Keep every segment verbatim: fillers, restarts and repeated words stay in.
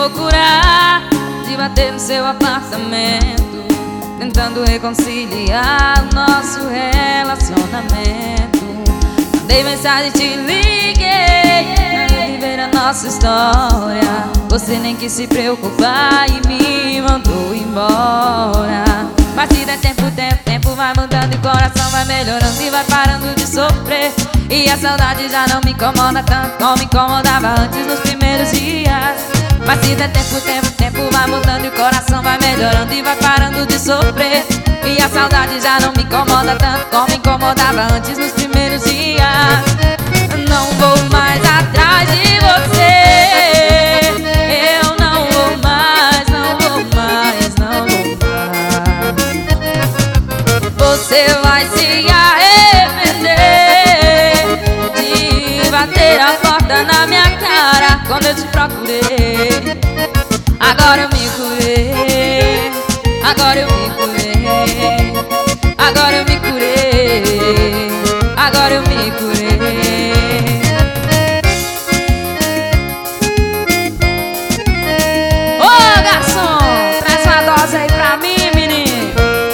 procurar, de bater no seu apartamento, tentando reconciliar o nosso relacionamento. Mandei mensagem, te liguei pra viver a nossa história. Você nem quis se preocupar e me mandou embora. Mas se der tempo, tempo, tempo vai mudando e o coração vai melhorando e vai parando de sofrer. E a saudade já não me incomoda tanto como me incomodava antes nos primeiros dias. Mas se der tempo, tempo, tempo vai mudando e o coração vai melhorando e vai parando de sofrer. E a saudade já não me incomoda tanto como me incomodava antes nos primeiros dias. Não vou mais atrás de você. Eu não vou mais, não vou mais, não vou mais. Você vai se arrepender de bater a porta na minha cara quando eu te procurei. Agora eu me curei, agora eu me curei, agora eu me curei, agora eu me curei. Ô garçom, traz uma dose aí pra mim, menino.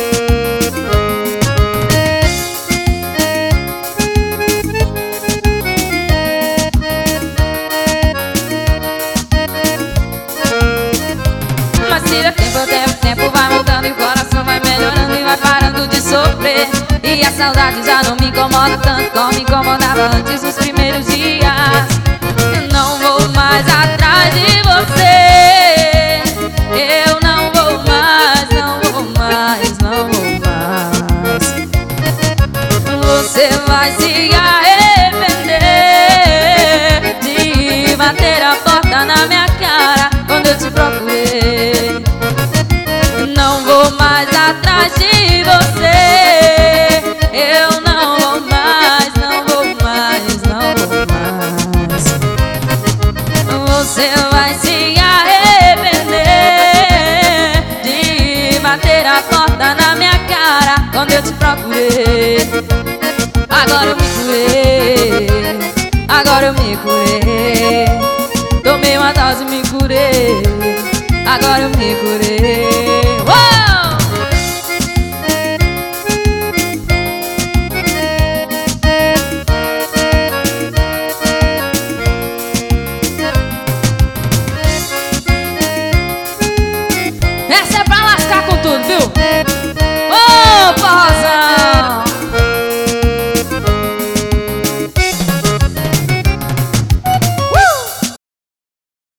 Mas se der tempo, tempo, tempo vai mudando e o coração vai melhorando e vai parando de sofrer. E a saudade já não me incomoda tanto como me incomodava antes nos primeiros dias. Eu não vou mais atrás de você. Eu não vou mais, não vou mais, não vou mais. Você vai se arrepender de bater a porta na minha cara quando eu te procurei. Não vou mais atrás de você. Eu não vou mais, não vou mais, não vou mais. Você vai se arrepender de bater a porta na minha cara quando eu te procurei. Agora eu me curei, agora eu me curei. Tomei uma dose e me curei, agora eu me curei.